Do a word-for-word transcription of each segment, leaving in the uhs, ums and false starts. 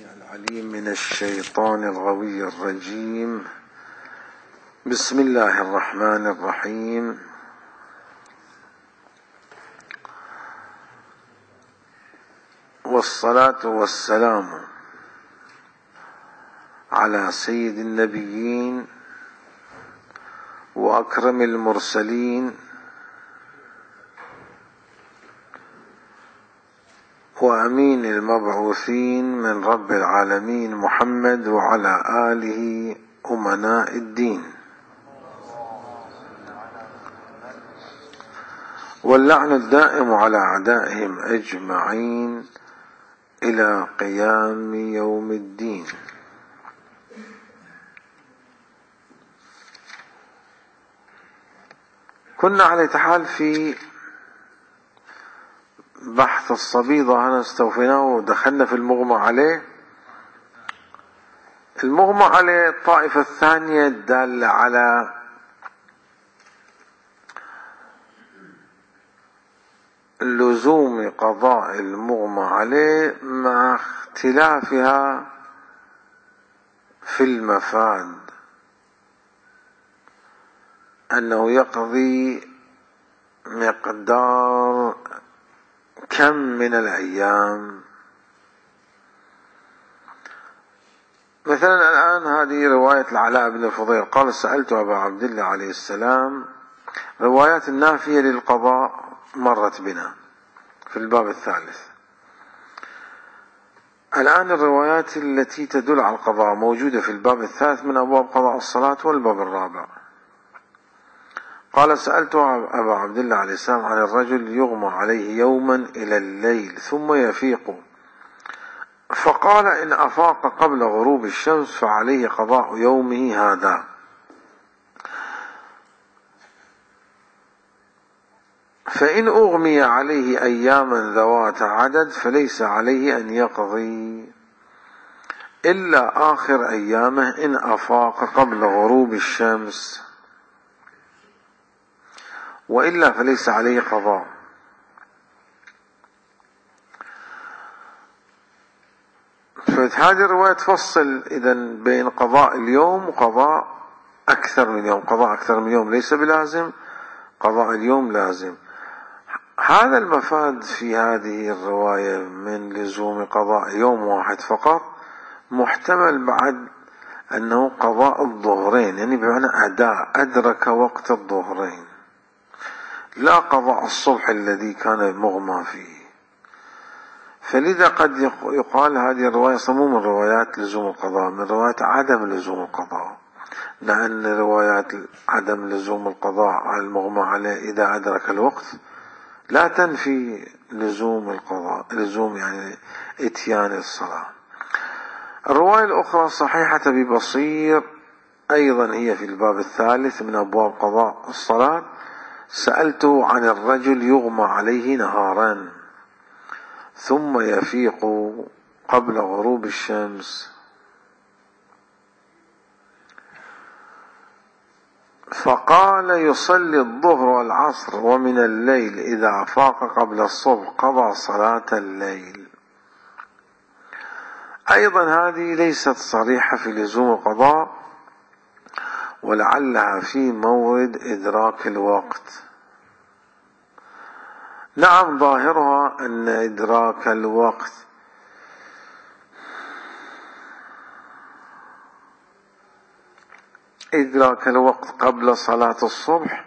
العليم من الشيطان الغوي الرجيم. بسم الله الرحمن الرحيم. والصلاة والسلام على سيد النبيين وأكرم المرسلين وأمين المبعوثين من رب العالمين محمد وعلى آله أمناء الدين، واللعن الدائم على أعدائهم أجمعين إلى قيام يوم الدين. كنا على حال في بحث الصبيضة، أنا استوفيناه ودخلنا في المغمى عليه. المغمى عليه الطائفة الثانية الدالة على لزوم قضاء المغمى عليه مع اختلافها في المفاد، أنه يقضي مقدار كم من الأيام. مثلا الآن هذه رواية العلاء بن الفضيل قال: سألت أبا عبد الله عليه السلام. روايات النافية للقضاء مرت بنا في الباب الثالث. الآن الروايات التي تدل على القضاء موجودة في الباب الثالث من أبواب قضاء الصلاة والباب الرابع. قال: سألت أبا عبد الله عليه السلام عن الرجل يغمى عليه يوما إلى الليل ثم يفيق، فقال: إن أفاق قبل غروب الشمس فعليه قضاء يومه هذا، فإن أغمي عليه أياما ذوات عدد فليس عليه أن يقضي إلا آخر أيامه إن أفاق قبل غروب الشمس، وإلا فليس عليه قضاء. فهذه الرواية تفصل إذن بين قضاء اليوم وقضاء أكثر من يوم. قضاء أكثر من يوم ليس بلازم، قضاء اليوم لازم. هذا المفاد في هذه الرواية من لزوم قضاء يوم واحد فقط محتمل بعد أنه قضاء الظهرين، يعني بمعنى أداء أدرك وقت الظهرين، لا قضاء الصبح الذي كان مغمى فيه. فلذا قد يقال هذه الرواية مو من روايات لزوم القضاء، من روايات عدم لزوم القضاء، لأن روايات عدم لزوم القضاء على المغمى عليه إذا أدرك الوقت لا تنفي لزوم القضاء، لزوم يعني إتيان الصلاة. الرواية الأخرى صحيحة ببصير أيضا هي في الباب الثالث من أبواب قضاء الصلاة. سألته عن الرجل يغمى عليه نهارا ثم يفيق قبل غروب الشمس، فقال: يصلي الظهر والعصر ومن الليل إذا أفاق قبل الصبح قضى صلاة الليل. أيضا هذه ليست صريحة في لزوم القضاء، ولعلها في مورد إدراك الوقت. نعم، ظاهرها أن إدراك الوقت إدراك الوقت قبل صلاة الصبح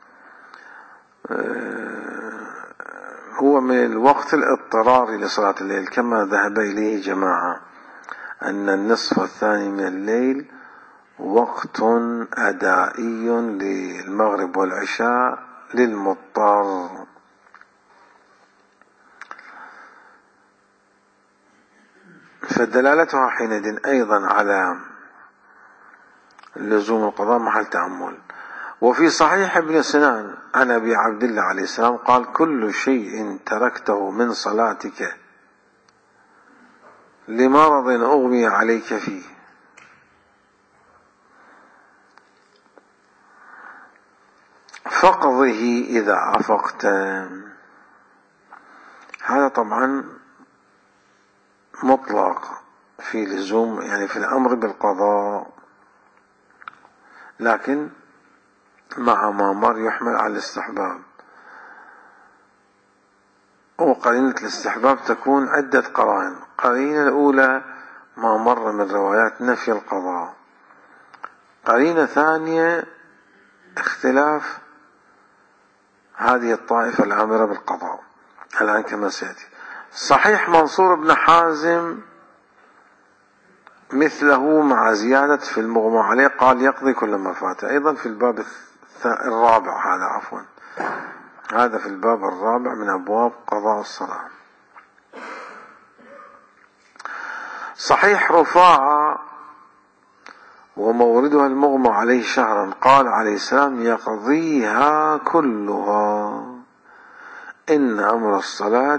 هو من الوقت الاضطراري لصلاة الليل، كما ذهب إليه جماعة أن النصف الثاني من الليل وقت أدائي للمغرب والعشاء للمضطر. فدلالتها حينئذ أيضا على لزوم القضاء محل تأمل. وفي صحيح ابن سنان عن أبي عبد الله عليه السلام قال: كل شيء تركته من صلاتك لمرض أغمي عليك فيه فاقضه إذا أفقت. هذا طبعا مطلق في في لزوم يعني في الأمر بالقضاء، لكن مع ما مر يحمل على الاستحباب. وقرينة الاستحباب تكون عدة قرائن. قرينة الأولى ما مر من روايات نفي القضاء. قرينة ثانية اختلاف هذه الطائفة الآمرة بالقضاء الآن كما سيأتي. صحيح منصور بن حازم مثله مع زيادة في المغمى عليه، قال يقضي كل ما فات. أيضا في الباب الرابع، هذا عفوا هذا في الباب الرابع من أبواب قضاء الصلاة. صحيح رفاعة وموردها المغمى عليه شهرا، قال عليه السلام يقضيها كلها، إن أمر الصلاة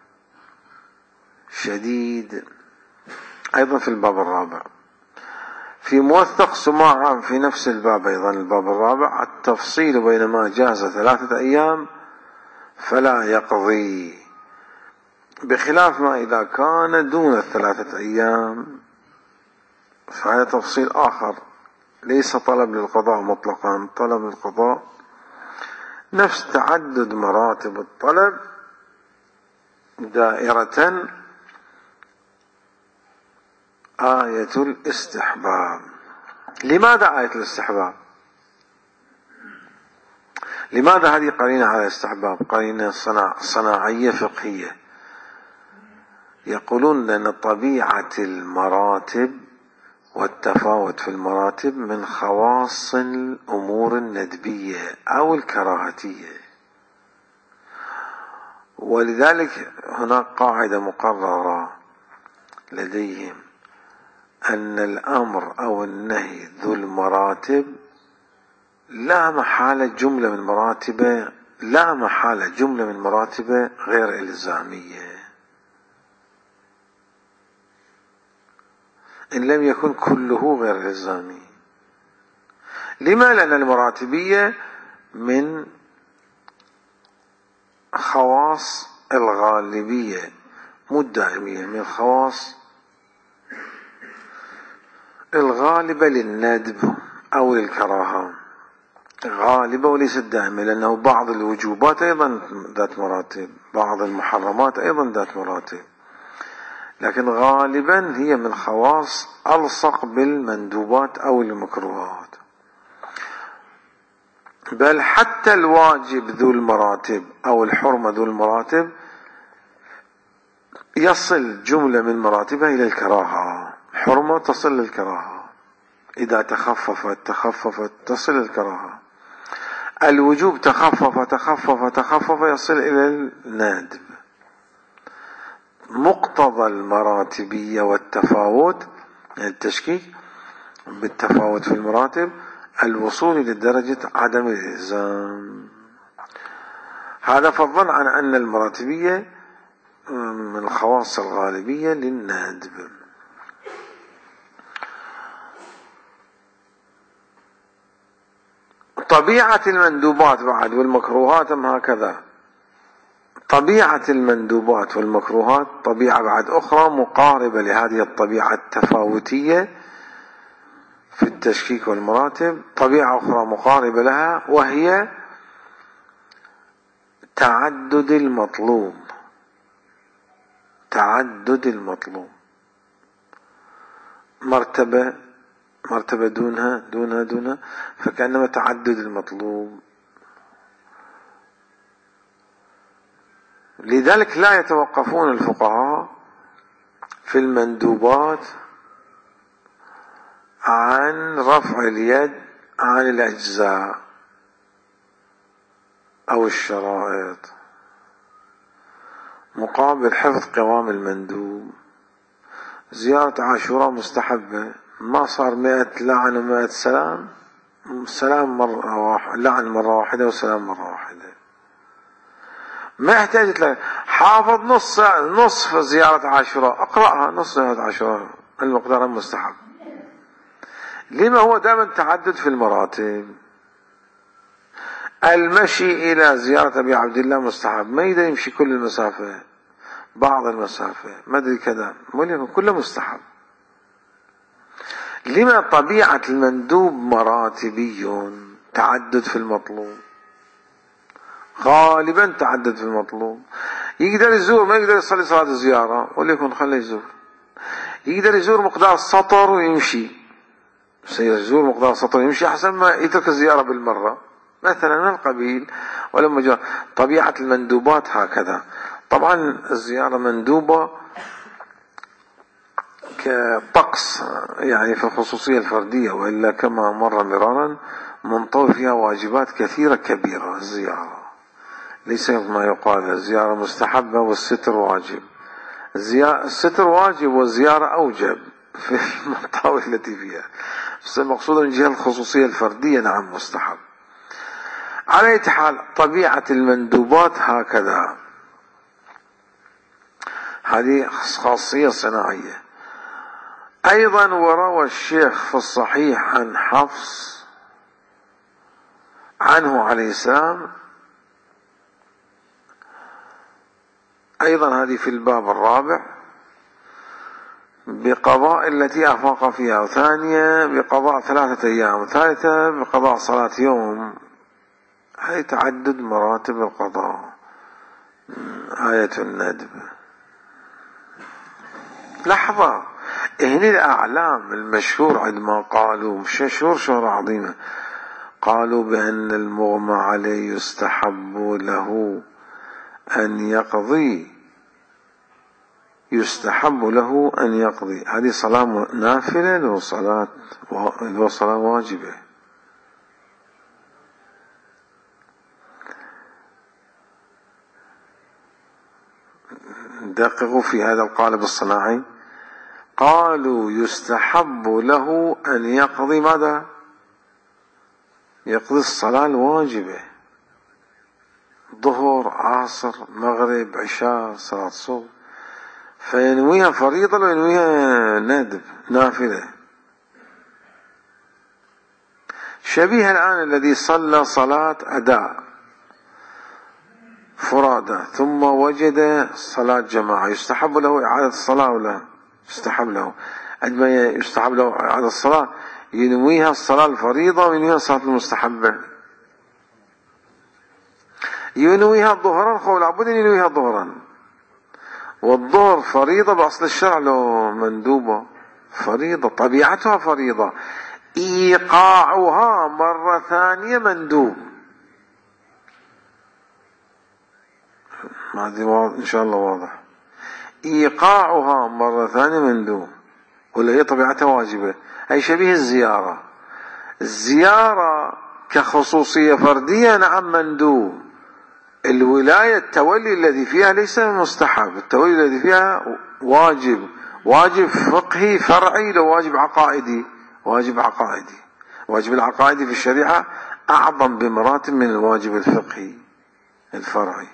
شديد. أيضا في الباب الرابع. في موثق سماعة في نفس الباب أيضا الباب الرابع، التفصيل بين ما جاز ثلاثة أيام فلا يقضي، بخلاف ما إذا كان دون الثلاثة أيام فهذا تفصيل آخر، ليس طلب للقضاء مطلقا، طلب للقضاء نفس تعدد مراتب الطلب دائرة آية الاستحباب. لماذا آية الاستحباب؟ لماذا هذه قرينة على الاستحباب؟ قرينة صناع صناعية فقهية. يقولون أن طبيعة المراتب والتفاوت في المراتب من خواص الأمور الندبية أو الكراهتية، ولذلك هناك قاعدة مقررة لديهم أن الأمر أو النهي ذو المراتب لا محالة جملة من مراتبه لا محالة جملة من مراتبه غير إلزامية إن لم يكن كله غير إلزامي. لما؟ لأن المراتبية من خواص الغالبية مو الدائمية، من خواص الغالبة للندب أو للكراهة، غالبة وليست دائمة، لأنه بعض الوجوبات أيضا ذات مراتب، بعض المحرمات أيضا ذات مراتب، لكن غالبا هي من خواص ألصق بالمندوبات أو المكروهات. بل حتى الواجب ذو المراتب أو الحرمة ذو المراتب يصل جملة من مراتبها إلى الكراهة، حرمة تصل للكراهة، إذا تخففت تخففت تصل للكراهة، الوجوب تخفف تخفف تخفف يصل إلى الندب. مقتضى المراتبية والتفاوت، يعني التشكيك بالتفاوت في المراتب، الوصول إلى درجة عدم الإلزام. هذا فضلا عن أن المراتبية من الخواص الغالبية للندب. طبيعة المندوبات بعد والمكروهات هم هكذا. طبيعة المندوبات والمكروهات طبيعة بعد أخرى مقاربة لهذه الطبيعة التفاوتية في التشكيك والمراتب، طبيعة أخرى مقاربة لها وهي تعدد المطلوب. تعدد المطلوب، مرتبة مرتبة دونها دونها دونها، فكأنما تعدد المطلوب. لذلك لا يتوقفون الفقهاء في المندوبات عن رفع اليد عن الأجزاء أو الشرائط مقابل حفظ قوام المندوب. زيارة عاشوراء مستحبة، ما صار مئة لعن ومئة سلام، سلام مرة واحدة، لعن مرة واحدة وسلام مرة واحدة. ما احتاجت لك حافظ نص نصف زيارة عاشوراء، اقرأها نص زيارة عاشوراء، المقدار مستحب. لما؟ هو دائما تعدد في المراتب. المشي إلى زيارة أبي عبد الله مستحب، ما يقدر يمشي كل المسافة، بعض المسافة، ما أدري كذا، ولكن كله مستحب. لما طبيعة المندوب مراتبي، تعدد في المطلوب، غالبا تعدد في المطلوب. يقدر يزور، ما يقدر يصلي صلاة الزيارة وليكن خليه يزور. يقدر يزور مقدار سطر ويمشي، سيزور مقدار سطر ويمشي أحسن ما يترك الزيارة بالمرة مثلا من القبيل. ولما جاء طبيعة المندوبات هكذا. طبعا الزيارة مندوبة كطقس يعني في الخصوصية الفردية، وإلا كما مر مرارا منطوي فيها واجبات كثيرة كبيرة. الزيارة ليس ما يقال الزيارة مستحبة والستر واجب. الستر واجب والزيارة أوجب في المنطوي التي فيها، بس المقصود من جهة الخصوصية الفردية نعم مستحب. على أي حال طبيعة المندوبات هكذا، هذه خاصية صناعية. أيضا وروى الشيخ في الصحيح عن حفص عنه عليه السلام، أيضا هذه في الباب الرابع، بقضاء التي أفاق فيها، وثانية بقضاء ثلاثة أيام، وثالثة بقضاء صلاة يوم. هذه تعدد مراتب القضاء. آية الندب. لحظة، هنا الأعلام المشهور عندما قالوا مشهور شهرة عظيمة، قالوا بأن المغمى عليه يستحب له أن يقضي، يستحب له أن يقضي. هذه صلاة نافلة لو صلاة لو صلاة واجبة. دققوا في هذا القالب الصناعي. قالوا يستحب له أن يقضي ماذا؟ يقضي الصلاة الواجبة، ظهر عصر مغرب عشاء صلاة صبح، فينويها فريضة وينويها ندب نافلة. شبيه الآن الذي صلى صلاة أداء فرادى ثم وجد صلاة جماعة، يستحب له إعادة الصلاة ولا يستحب له؟ عندما يستحب له إعادة الصلاة ينويها الصلاة الفريضة وينويها الصلاة المستحبة. ينويها ظهرا، خو لابد أن ينويها ظهرا، والظهر فريضة بأصل الشرع لو مندوبة، فريضة طبيعتها فريضة، إيقاعها مرة ثانية مندوب. هذه إن شاء الله واضح. إيقاعها مرة ثانية مندوب، ولا هي طبيعتها واجبة. أي شبيه الزيارة. الزيارة كخصوصية فردية نعم مندوب. الولاية التولي الذي فيها ليس مستحب، التولي الذي فيها واجب، واجب فقهي فرعي لو واجب عقائدي، واجب عقائدي. واجب العقائدي في الشريعة أعظم بمراتب من الواجب الفقهي الفرعي.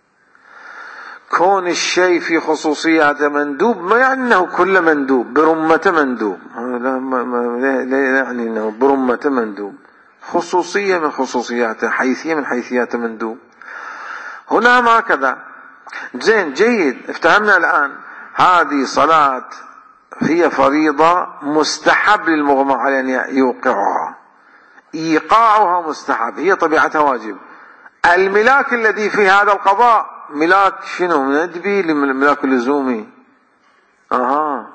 كون الشيء في خصوصياته مندوب ما يعني أنه كل مندوب برمة مندوب، لا, ما ما لا يعني أنه برمة مندوب. خصوصية من خصوصياته، حيثية من حيثيات مندوب. هنا ما كذا. زين جيد، افتهمنا الآن هذه صلاة هي فريضة مستحب للمغمى عليه أن يوقعها، إيقاعها مستحب، هي طبيعتها واجب. الملاك الذي في هذا القضاء ملاك شنو؟ ندبي لملاك لزومي. اها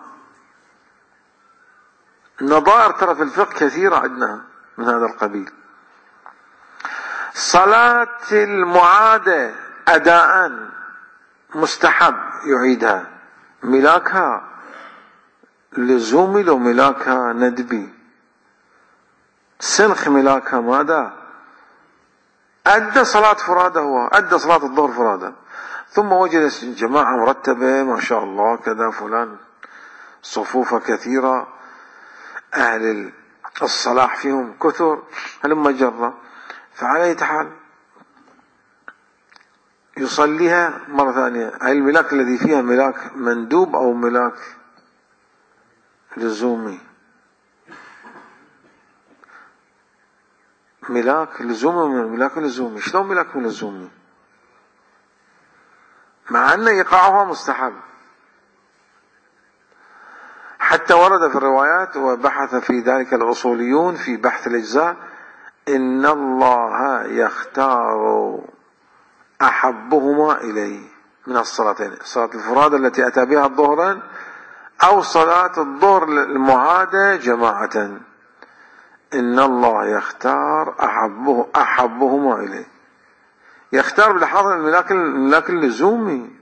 نظائر ترى في الفقه كثيرة عندنا من هذا القبيل. صلاة المعادة أداء مستحب يعيدها، ملاكها لزومي لو ملاكها ندبي. سنخ ملاكها ماذا؟ أدى صلاة فرادة، هو أدى صلاة الظهر فرادة، ثم وجد جماعة مرتبة ما شاء الله كذا فلان صفوفة كثيرة، أهل الصلاح فيهم كثر، هلما جرى، فعلى حال يصليها مرة ثانية. هاي الملاك الذي فيها ملاك مندوب أو ملاك لزومي؟ ملاك لزومي من ملاك لزومي. شلون ملاك لزومي؟ مع أن إيقاعها مستحب. حتى ورد في الروايات وبحث في ذلك الأصوليون في بحث الأجزاء: إن الله يختار أحبهما إليه من الصلاتين، صلاة الفرادى التي أتى بها الظهرين أو صلاة الظهر المعادة جماعة، إن الله يختار أحبه أحبهما إليه. يختار بالحاضر الملاك الملاك اللزومي.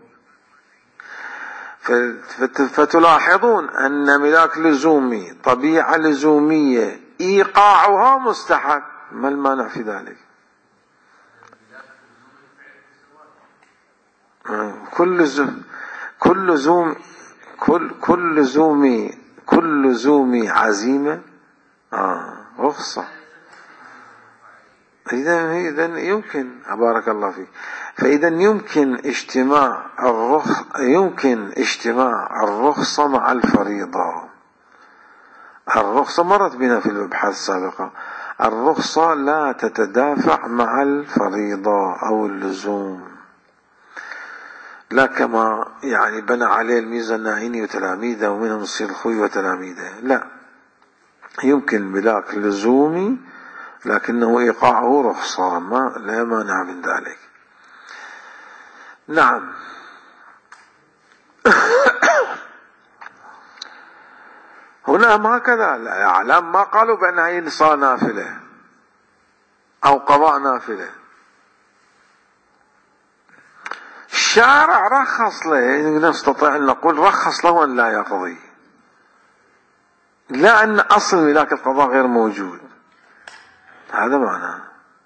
فتلاحظون أن ملاك لزومي طبيعة لزومية إيقاعها مستحب، ما المانع في ذلك؟ كل زوم كل زوم كل كل زومي كل زومي عزيمة آه رخصة. إذا إذا يمكن، بارك الله فيك، فإذا يمكن اجتماع الرخ يمكن اجتماع الرخصة مع الفريضة. الرخصة مرت بنا في الأبحاث السابقة، الرخصة لا تتدافع مع الفريضة أو اللزوم، لا كما يعني بنى عليه الميزة الناعيني وتلاميذه ومنهم السيد الخوي وتلاميذه، لا، يمكن ملاك لزومي لكنه إيقاعه رخصة، ما لا مانع من ذلك. نعم. هنا ما كذا، الأعلام ما قالوا بأن هي صلاة نافلة أو قضاء نافلة. الشارع رخص له، نستطيع أن نقول رخص له أن لا يقضي، لا أن أصل ملاك القضاء غير موجود، هذا معناه.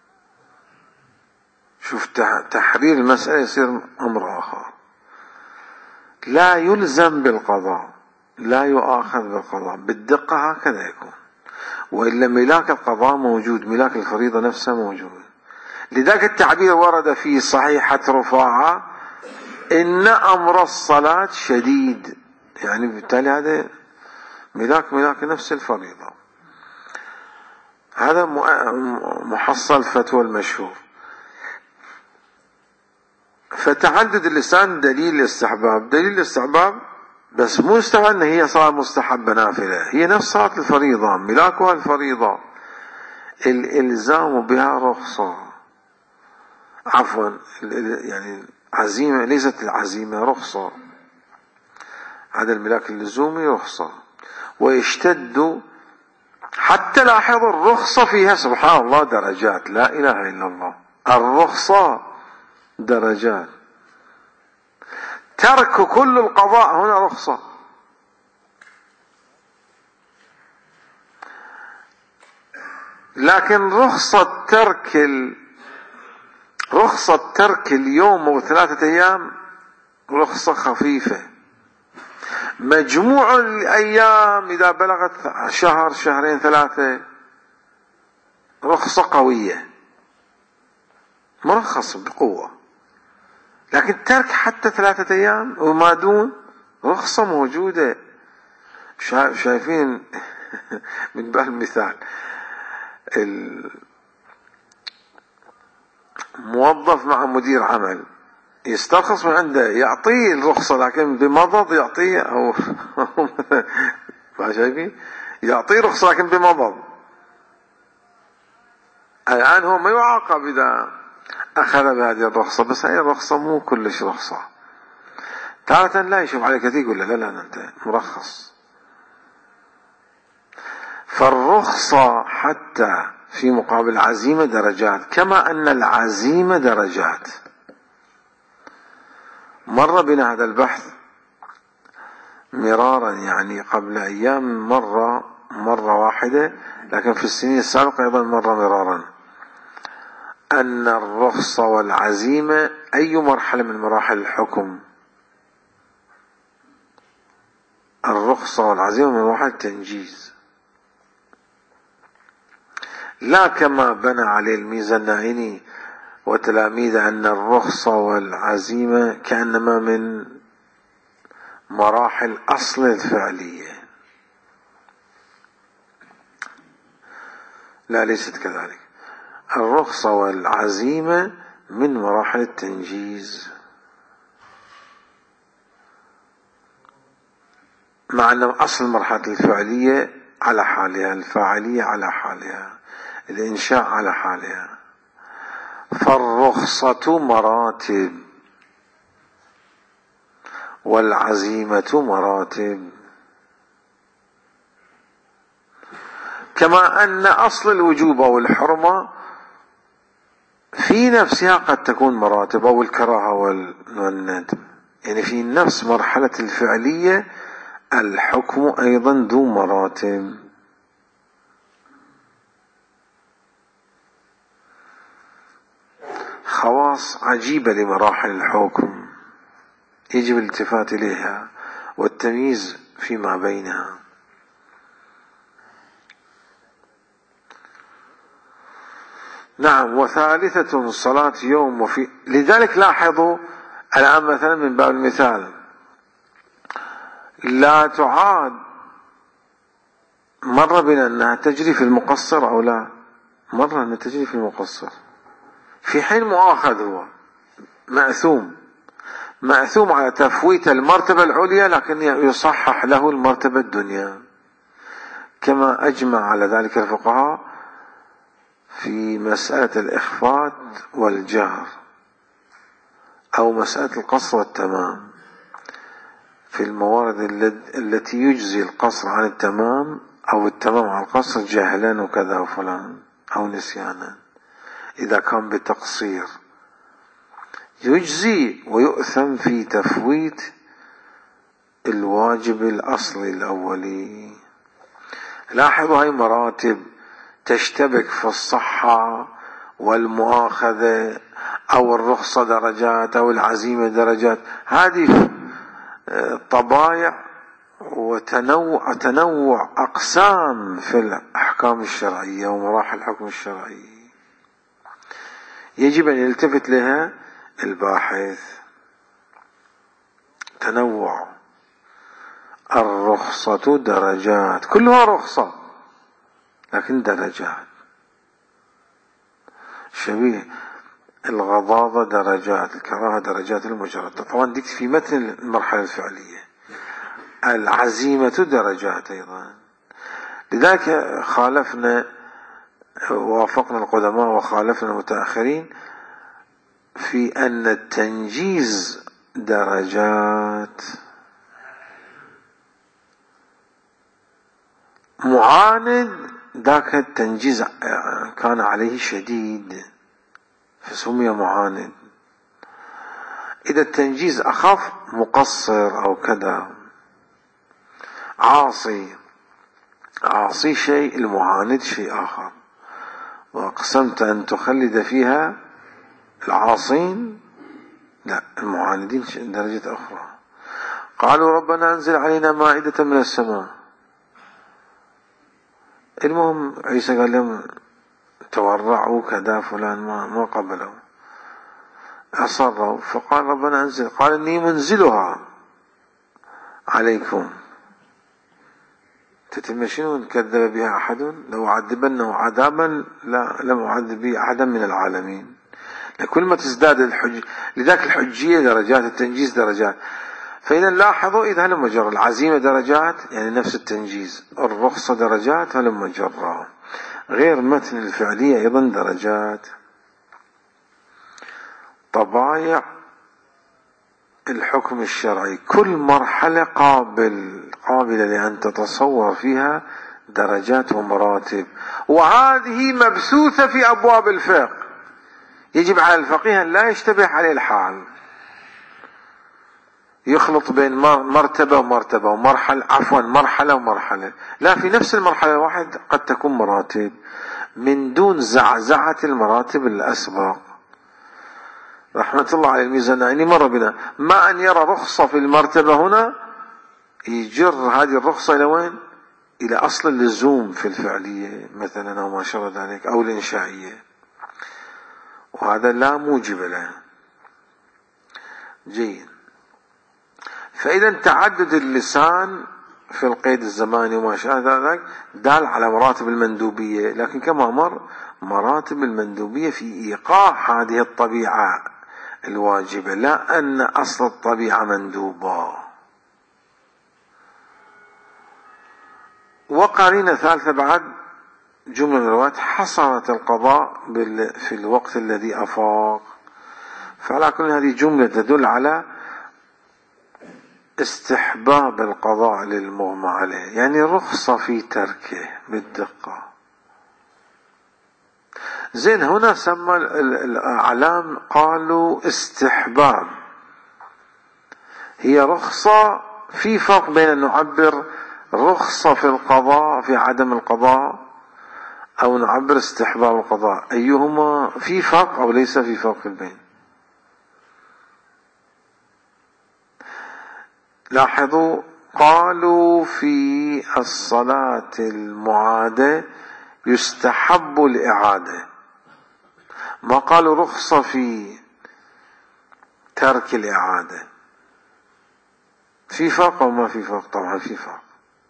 شوف تحرير المسألة يصير أمر آخر. لا يلزم بالقضاء، لا يؤاخذ بالقضاء بالدقة، هكذا يكون، وإلا ملاك القضاء موجود، ملاك الفريضة نفسها موجود. لذلك التعبير ورد في صحيحة رفاعة: إن أمر الصلاة شديد، يعني بالتالي هذا ملاك ملاك نفس الفريضة. هذا محصل فتوى المشهور. فتعدد اللسان دليل الاستحباب، دليل الاستحباب، بس مو استحباب ان هي صلاة مستحبة نافلة، هي نفس صلاة الفريضة، ملاكها الفريضة، الالزام بها رخصة، عفوا يعني عزيمة، ليست العزيمة رخصة، هذا الملاك اللزومي رخصة. ويشتد حتى لاحظوا الرخصة فيها سبحان الله درجات، لا إله إلا الله، الرخصة درجات. ترك كل القضاء هنا رخصة، لكن رخصة ترك ال... رخصة ترك اليوم أو ثلاثة أيام رخصة خفيفة. مجموع الأيام إذا بلغت شهر شهرين ثلاثة رخصة قوية، مرخص بقوة. لكن ترك حتى ثلاثة أيام وما دون رخصة موجودة. شايفين من باب المثال الموظف مع مدير عمل يسترخص من عنده، يعطيه الرخصة لكن بمضض يعطيه، أو ما شايفين، يعطيه رخصة لكن بمضض. الآن هو ما يعاقب إذا أخذ بهذه الرخصة، بس هي الرخصة مو كلش رخصة. تارة لا يشوف عليك يقول لا لا لا أنت مرخص. فالرخصة حتى في مقابل العزيمة درجات، كما أن العزيمة درجات. مر بنا هذا البحث مرارا، يعني قبل أيام مرة مرة واحدة، لكن في السنين السابقة أيضا مر مرارا، أن الرخصة والعزيمة أي مرحلة من مراحل الحكم؟ الرخصة والعزيمة من مراحل التنجيز، لا كما بنى عليه الميزة الناعيني وتلاميذه أن الرخصة والعزيمة كأنما من مراحل أصل الفعلية. لا، ليست كذلك. الرخصة والعزيمة من مراحل التنجيز. مع أن أصل المرحلة الفعلية على حالها، الفاعلية على حالها، الإنشاء على حالها. فالرخصة مراتب والعزيمة مراتب، كما أن أصل الوجوب أو الحرمة في نفسها قد تكون مراتب، أو الكراهة والندب، يعني في نفس مرحلة الفعلية الحكم أيضا ذو مراتب. خواص عجيبة لمراحل الحكم يجب الالتفات إليها والتمييز فيما بينها. نعم. وثالثة صلاة يوم وفي، لذلك لاحظوا الآن مثلا من باب المثال لا تعاد، مر بنا أنها تجري في المقصر أو لا، مر أنها تجري في المقصر، في حين مؤاخذ هو مأثوم، مأثوم على تفويت المرتبة العليا لكن يصحح له المرتبة الدنيا، كما أجمع على ذلك الفقهاء في مسألة الإخفاء والجهر، أو مسألة القصر والتمام، في الموارد التي يجزي القصر عن التمام أو التمام عن القصر جهلا وكذا وفلان أو نسيانا، إذا كان بتقصير يجزي ويؤثم في تفويت الواجب الأصلي الأولي. لاحظوا هاي مراتب تشتبك في الصحة والمؤاخذة، أو الرخصة درجات أو العزيمة درجات، هذه طبايع وتنوع تنوع أقسام في الأحكام الشرعية ومراحل الحكم الشرعي، يجب أن يلتفت لها الباحث. تنوع. الرخصة درجات، كلها رخصة لكن درجات، شبيه الغضاضة درجات، الكراهة درجات، المجرد طبعا ديك في متن المرحلة الفعلية. العزيمة درجات أيضا. لذلك خالفنا، وافقنا القدماء وخالفنا المتأخرين في أن التنجيز درجات. معاند ذاك التنجيز كان عليه شديد فسمي معاند. إذا التنجيز أخف مقصر أو كذا. عاصي، عاصي شيء، المعاند شيء آخر. وأقسمت أن تخلد فيها العاصين، لا، المعاندين درجة أخرى. قالوا ربنا أنزل علينا مائدة من السماء. المهم عيسى قال لهم تورعوا كذا فلان، ما ما قبلوا، أصروا، فقال ربنا أنزل، قال إني منزلها عليكم تتمشون كذب بها أحد لو عذبنه عذابا لا لم أعذب به أحدا من العالمين. لكل ما تزداد الحج، لذلك الحجية درجات، التنجيز درجات. فإذا لاحظوا إذا هلم جرى، العزيمة درجات يعني نفس التنجيز، الرخصة درجات هلم جرى، غير متن الفعلية أيضا درجات. طبايع الحكم الشرعي، كل مرحلة قابل قابلة لأن تتصور فيها درجات ومراتب، وهذه مبثوثة في أبواب الفقه. يجب على الفقيه أن لا يشتبه عليه الحال، يخلط بين مرتبة ومرتبة ومرحلة، عفوا مرحلة ومرحلة، لا، في نفس المرحلة الواحدة قد تكون مراتب من دون زعزعة المراتب الأسبق. رحمة الله على الميزاني مر بنا، ما أن يرى رخصة في المرتبة هنا يجر هذه الرخصة إلى وين؟ إلى أصل اللزوم في الفعلية مثلا أو ما شابه ذلك، أو الإنشائية، وهذا لا موجب له. جيد. فإذا تعدد اللسان في القيد الزماني وما شابه ذلك دال على مراتب المندوبية، لكن كما مر مراتب المندوبية في إيقاع هذه الطبيعة الواجبة، لا أن أصل الطبيعة مندوبة. وقرينة ثالثة بعد جملة من الروايات حصرت القضاء في الوقت الذي أفاق. فعلى كل هذه جملة تدل على استحباب القضاء للمغمى عليه، يعني رخصة في تركه بالدقة. زين، هنا سمى الأعلام قالوا استحباب، هي رخصة. في فرق بين أن نعبر رخصة في القضاء في عدم القضاء أو نعبر استحباب القضاء، أيهما في فرق أو ليس في فرق بين؟ لاحظوا، قالوا في الصلاة المعادة يستحب الإعادة، ما قالوا رخصة في ترك الإعادة. في فرق أو ما في فرق؟ طبعا في فرق.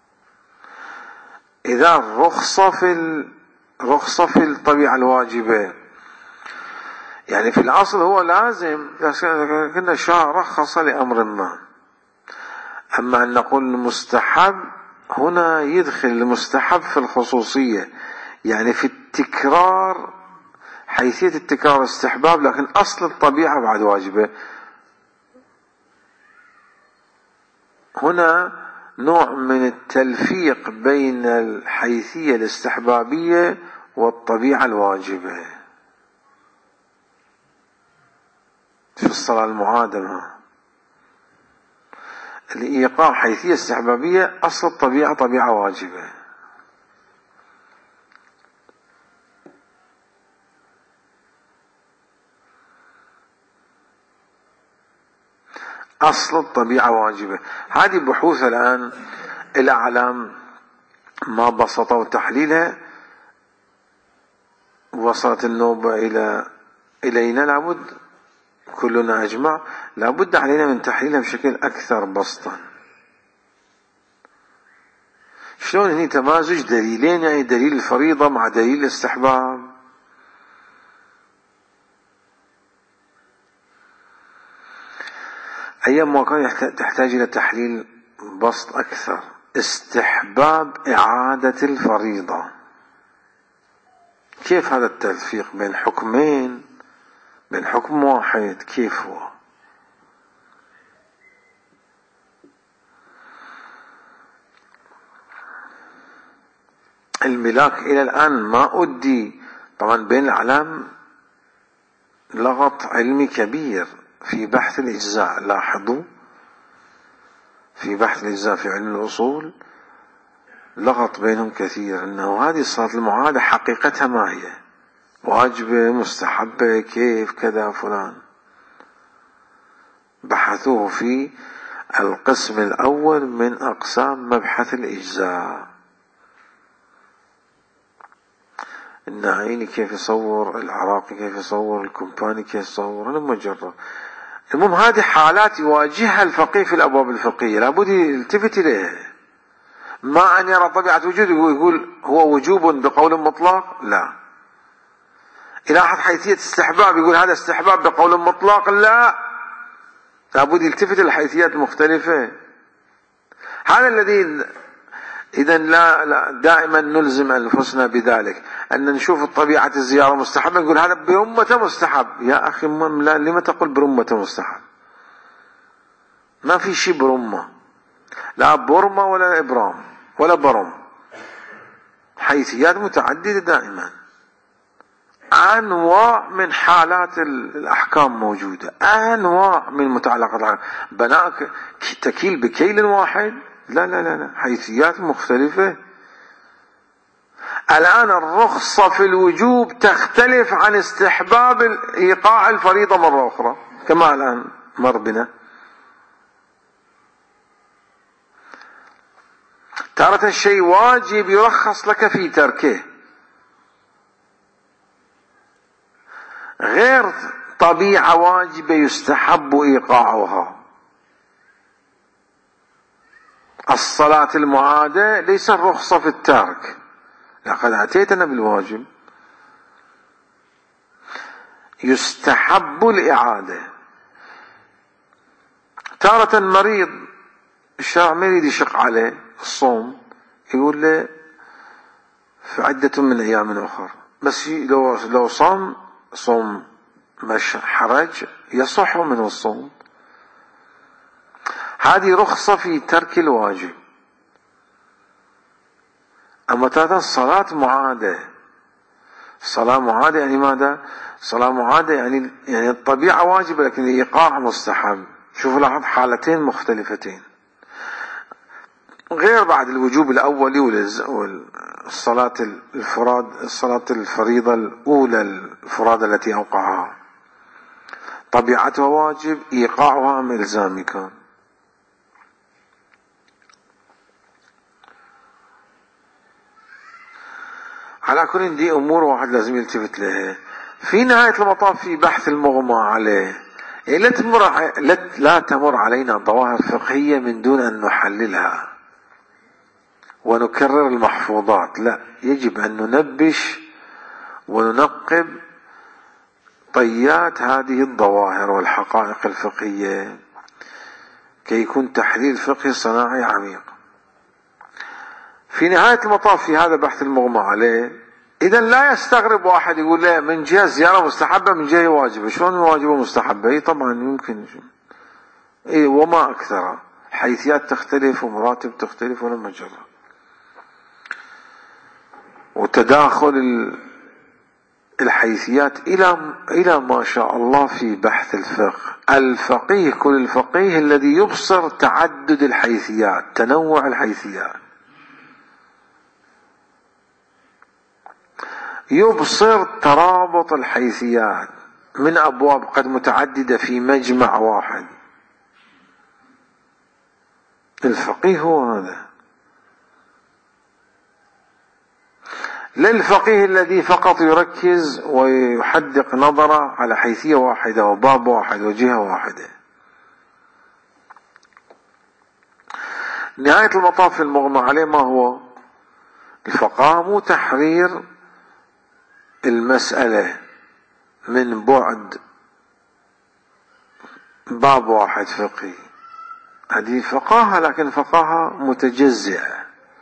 إذا الرخصة في الرخصة في الطبيعة الواجبة، يعني في الأصل هو لازم، كنا الشارع رخص لأمر ما. أما أن نقول مستحب، هنا يدخل المستحب في الخصوصية، يعني في التكرار، حيثية التكرار استحباب، لكن أصل الطبيعة بعد واجبة. هنا نوع من التلفيق بين الحيثية الاستحبابية والطبيعة الواجبة في الصلاة المعادة. الإيقاع حيثية استحبابية، أصل الطبيعة طبيعة واجبة. أصل الطبيعة واجبة. هذه بحوث الآن الأعلام ما بسطوا تحليلها، وصلت النوبة إلى إلينا، لابد كلنا أجمع لابد علينا من تحليلها بشكل أكثر بسطا. شلون هني تمازج دليلين، يعني دليل الفريضة مع دليل الاستحباب. أيام ما كان تحتاج إلى تحليل بسط أكثر. استحباب إعادة الفريضة، كيف هذا التلفيق بين حكمين، بين حكم واحد، كيف هو؟ الملاك إلى الآن ما أدي، طبعا بين الأعلام لغط علمي كبير في بحث الإجزاء. لاحظوا في بحث الإجزاء في علم الأصول لغط بينهم كثير، أنه هذه الصلاة المعادة حقيقتها ما هي، واجبة، مستحبة، كيف كذا فلان. بحثوه في القسم الأول من أقسام مبحث الإجزاء. النعيني كيف يصور، العراقي كيف يصور، الكومباني كيف يصور، أنا مجرد. المهم هذه حالات يواجهها الفقيه في الأبواب الفقهية، لابد يلتفت إليها. ما أن يرى طبيعة وجود ويقول هو وجوب بقول مطلق، لا. يلاحظ حيثية استحباب يقول هذا استحباب بقول مطلق، لا. لابد يلتفت إلى حيثيات مختلفة. هذا الذي إذا لا, لا دائما نلزم أنفسنا بذلك، أن نشوف الطبيعة الزيارة مستحبة نقول هذا برمة مستحب. يا أخي لا، لما تقول برمة مستحب؟ ما في شيء برمة، لا برمة ولا إبرام ولا برم، حيثيات متعددة دائما. أنواع من حالات الأحكام موجودة، أنواع من متعلقات بناء تكيل بكيل واحد، لا لا لا لا، حيثيات مختلفة. الآن الرخصة في الوجوب تختلف عن استحباب إيقاع الفريضة مرة أخرى، كما الآن مر بنا. تارة الشيء واجب يرخص لك في تركه، غير طبيعة واجبة يستحب إيقاعها. الصلاة المعادة ليس الرخصة في الترك، لقد أتيتنا بالواجب. يستحب الإعادة. تارة مريض الشرع ما يريد يشق عليه الصوم، يقول له في عدة من أيام أخر، بس لو لو صام صوم مش حرج يصح من الصوم. هذه رخصة في ترك الواجب. أما تاتا الصلاة معادة، الصلاة معادة يعني ماذا؟ الصلاة معادة يعني يعني الطبيعة واجبة لكن الإيقاع مستحب. شوفوا لاحظ حالتين مختلفتين، غير بعد الوجوب الأولي والصلاة الفراد، الصلاة الفريضة الأولى الفرادة التي أوقعها طبيعتها واجب، إيقاعها أم إلزامي كان. على كل دي أمور واحد لازم يلتفت لها. في نهاية المطاف في بحث المغمى عليه، لا تمر لا تمر علينا ظواهر فقهية من دون أن نحللها ونكرر المحفوظات، لا، يجب أن ننبش وننقب طيات هذه الظواهر والحقائق الفقهية كي يكون تحليل فقهي صناعي عميق. في نهاية المطاف في هذا بحث المغمى عليه، إذا لا يستغرب واحد يقول لا من جهة زيارة مستحبة من جهة واجبة. شلون واجبة ومستحبة؟ إيه طبعا يمكن، إيه وما أكثر، حيثيات تختلف ومراتب تختلف ولا مجرى، وتداخل الحيثيات إلى إلى ما شاء الله في بحث الفقه. الفقيه كل الفقيه الذي يبصر تعدد الحيثيات، تنوع الحيثيات، يبصر ترابط الحيثيات من أبواب قد متعددة في مجمع واحد. الفقيه هو هذا، لا الفقيه الذي فقط يركز ويحدق نظره على حيثية واحدة وباب واحد وجهة واحدة. نهاية المطاف المغمى عليه ما هو؟ الفقهاء مو تحرير المسألة من بعد باب واحد فقهي، هذه فقاهة لكن فقاهة متجزئة.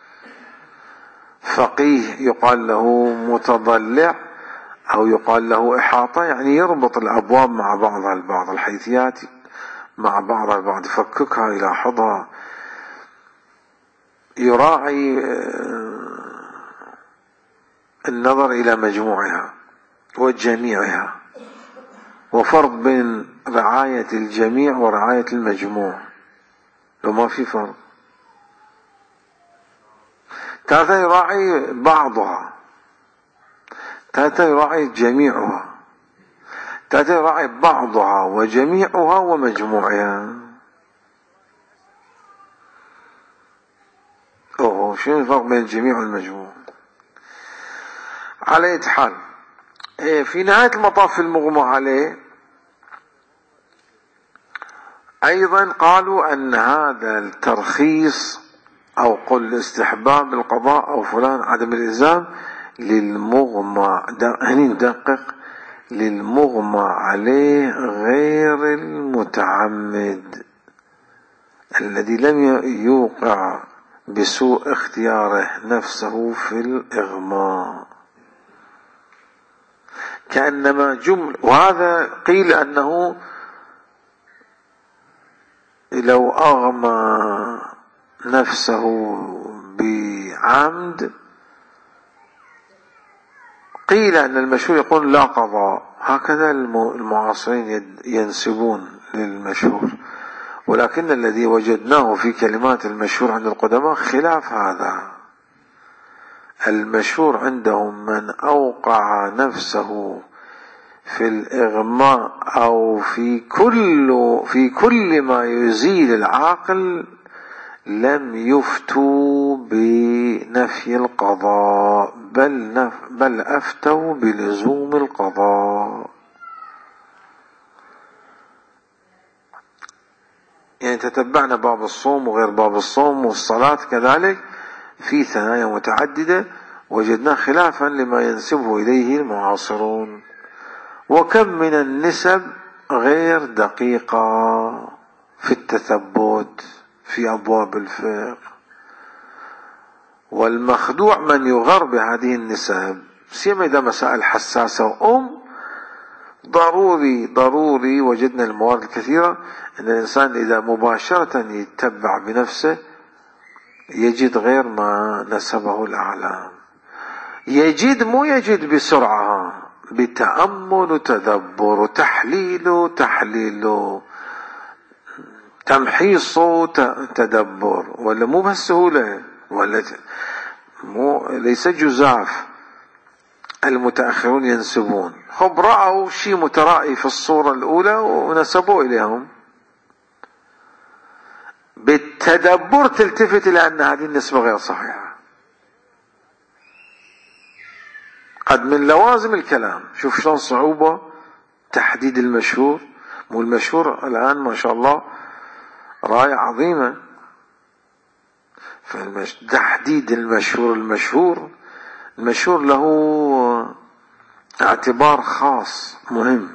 فقيه يقال له متضلع أو يقال له إحاطة، يعني يربط الأبواب مع بعضها البعض، الحيثيات مع بعضها البعض، يفككها يلاحظها، يراعي النظر إلى مجموعها وجميعها، وفرق بين رعاية الجميع ورعاية المجموع، لو ما في فرق. تاتا يراعي بعضها، تاتا يراعي جميعها، تاتا يراعي بعضها وجميعها ومجموعها. اوه شنو الفرق بين الجميع والمجموع؟ على أي حال، في نهاية المطاف المغمى عليه أيضا قالوا أن هذا الترخيص أو قل استحباب القضاء أو فلان عدم الإلزام للمغمى، هني ندقق، للمغمى عليه غير المتعمد الذي لم يوقع بسوء اختياره نفسه في الإغماء، كأنما جمل. وهذا قيل أنه لو أغمى نفسه بعمد، قيل أن المشهور يقول لا قضاء، هكذا المعاصرين ينسبون للمشهور، ولكن الذي وجدناه في كلمات المشهور عند القدماء خلاف هذا. المشهور عندهم من أوقع نفسه في الإغماء أو في كل في كل ما يزيل العاقل لم يفتوا بنفي القضاء، بل نف بل أفتوا بلزوم القضاء. يعني تتبعنا باب الصوم وغير باب الصوم والصلاة كذلك في ثنايا متعددة وجدنا خلافا لما ينسبه إليه المعاصرون. وكم من النسب غير دقيقة في التثبت في أبواب الفقه، والمخدوع من يغر بهذه النسب، سيما إذا مسائل حساسة وأم. ضروري ضروري وجدنا الموارد الكثيرة أن الإنسان إذا مباشرة يتبع بنفسه يجد غير ما نسبه الأعلام. يجد مو يجد بسرعة، بتأمل وتدبر وتحليل وتحليل تمحيص وتدبر، ولا مو بهالسهولة، ولا مو ليس جزاف. المتأخرون ينسبون، هم رأوا شيء مترائي في الصورة الأولى ونسبوا إليهم. بالتدبر تلتفت إلى أن هذه النسبة غير صحيحة. قد من لوازم الكلام، شوف شلون صعوبة تحديد المشهور. مو المشهور الآن ما شاء الله راية عظيمة، فتحديد المشهور المشهور المشهور له اعتبار خاص مهم.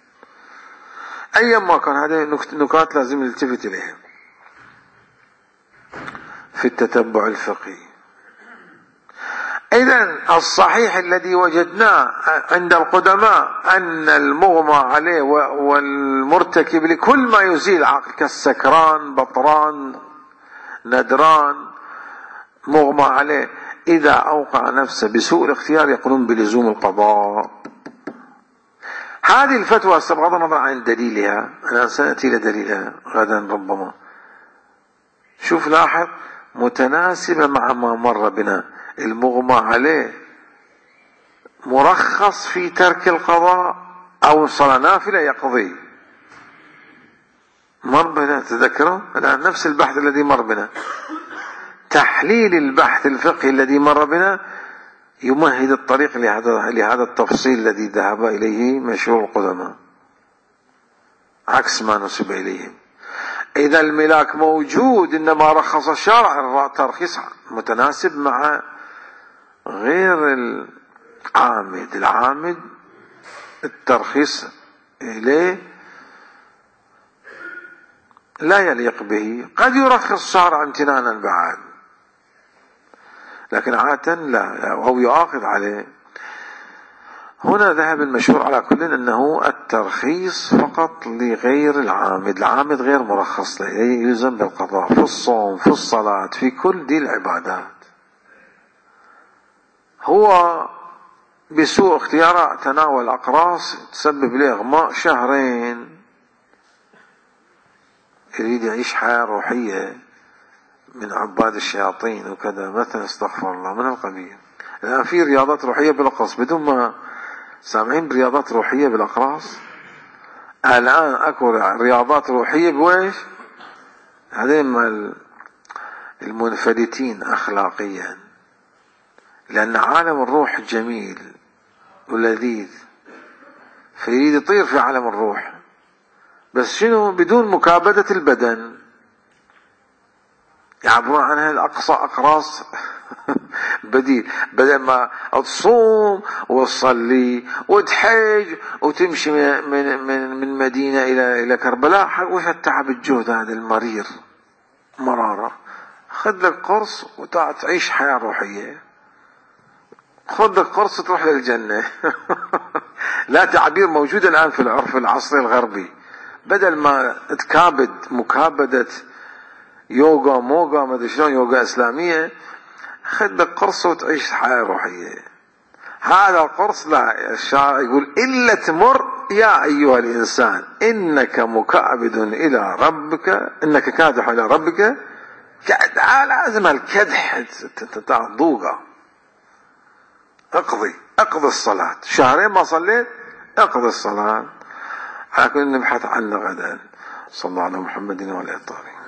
أيما كان هذه نكات لازم نلتفت إليها في التتبع الفقهي. إذن الصحيح الذي وجدناه عند القدماء أن المغمى عليه والمرتكب لكل ما يزيل عقل كالسكران بطران ندران مغمى عليه إذا أوقع نفسه بسوء الاختيار يقولون بلزوم القضاء. هذه الفتوى بغض النظر عن دليلها، أنا سأتي لدليلها غدا ربما. شوف لاحظ، متناسبة مع ما مر بنا. المغمى عليه مرخص في ترك القضاء أو صلاة نافلة يقضي. مر بنا، تذكروا الآن نفس البحث الذي مر بنا، تحليل البحث الفقهي الذي مر بنا يمهد الطريق لهذا لهذا التفصيل الذي ذهب إليه مشهور القدماء عكس ما نسب إليهم. إذا الملاك موجود، إنما رخص الشارع الترخيص متناسب مع غير العامد. العامد الترخيص إليه لا يليق به، قد يرخص الشارع امتنانا بعد، لكن عادة لا، أو يؤاخذ عليه. هنا ذهب المشهور على كل أنه الترخيص فقط لغير العامد. العامد غير مرخص له، يلزم بالقضاء في الصوم في الصلاة في كل دي العبادات. هو بسوء اختياره تناول أقراص تسبب له إغماء شهرين، يريد يعيش حياة روحية من عباد الشياطين وكذا مثلا، استغفر الله من القبيل. الآن في رياضات روحية بالأقراص بدون ما سامعين برياضات روحية بالأقراص. الآن أكو رياضات روحية بويش؟ هذين المنفلتين أخلاقيا، لأن عالم الروح جميل ولذيذ، فيريد يطير في عالم الروح، بس شنو؟ بدون مكابدة البدن. يعبرون عنها الأقصى أقراص بديل، بدل ما تصوم وتصلي وتحج وتمشي من من من مدينة إلى إلى كربلاء، حق وش التعب الجهد هذا المرير مرارة. خذ لك قرص وتعيش حياة روحية، خذ لك قرص تروح للجنة. لا، تعبير موجود الآن في العرف العصري الغربي، بدل ما تكابد مكابدة يوغا موغا ما ادري شلون يوغا اسلاميه، خذ لك قرص وتعيش حياه روحيه. هذا القرص لا، الشاعر يقول الا تمر يا ايها الانسان انك مكابد الى ربك، انك كادح الى ربك كدح. لازم الكدح ذوقه. اقضي اقضي الصلاه، شهرين ما صليت اقضي الصلاه. لكن نبحث عنه غدا. صلى الله على محمد وعلى اله الطاهرين.